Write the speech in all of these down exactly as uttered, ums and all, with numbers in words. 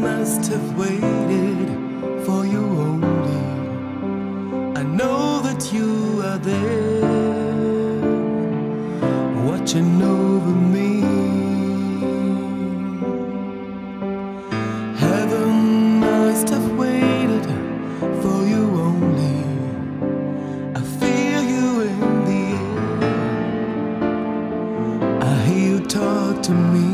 must have waited for you only. I know that you are there, watching over me. Heaven must have waited for you only. I feel you in the air, I hear you talk to me.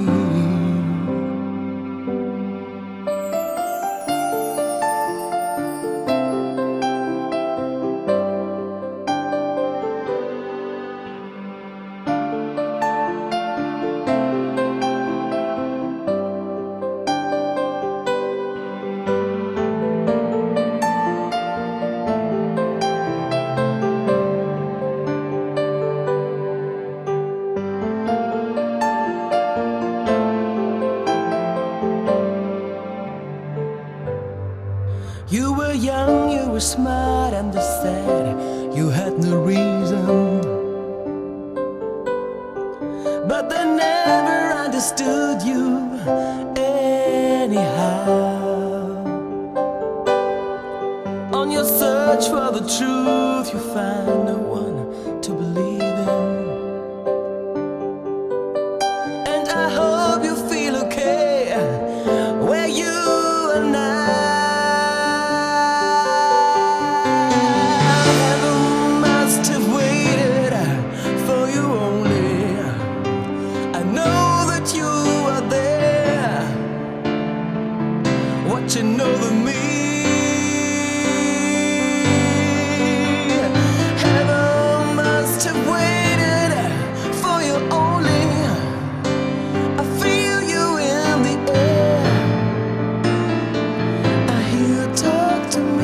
You were young, you were smart and sad. You had no reason, but they never understood you anyhow. On your search for the truth, you find no one to believe in. And I hope you feel okay where you are now. Watching over me. Heaven must have waited for you only. I feel you in the air, I hear you talk to me.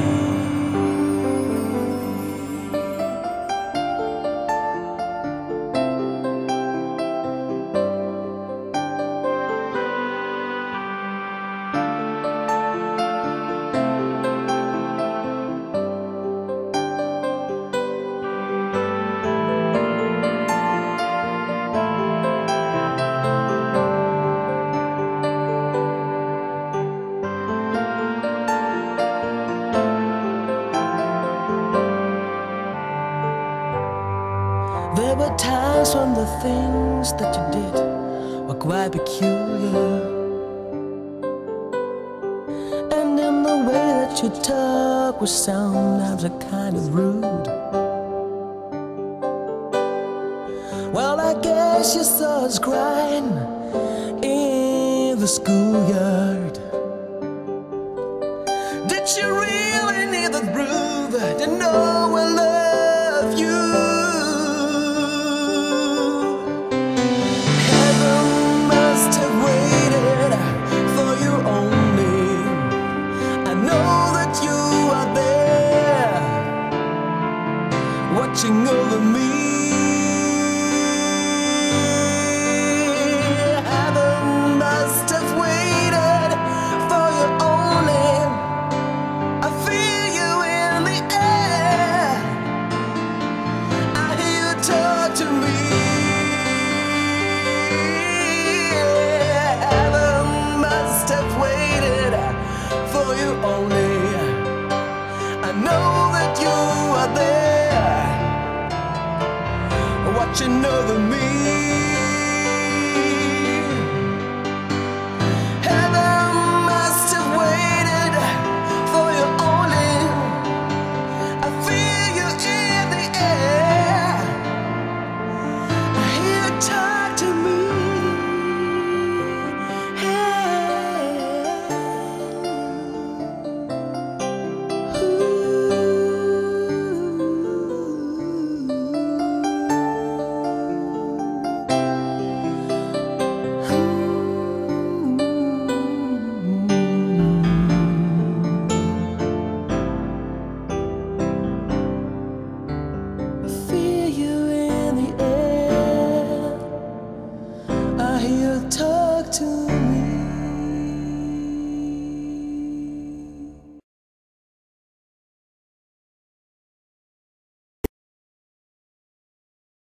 There were times when the things that you did were quite peculiar, and in the way that you talk was sometimes a kind of rude. Well, I guess you saw us crying in the schoolyard. Did you really need the proof to know I love you? Watching over me. Heaven must have waited for you only. I feel you in the air, I hear you talk to me. Heaven must have waited for you only. I know that you are there, watching over me.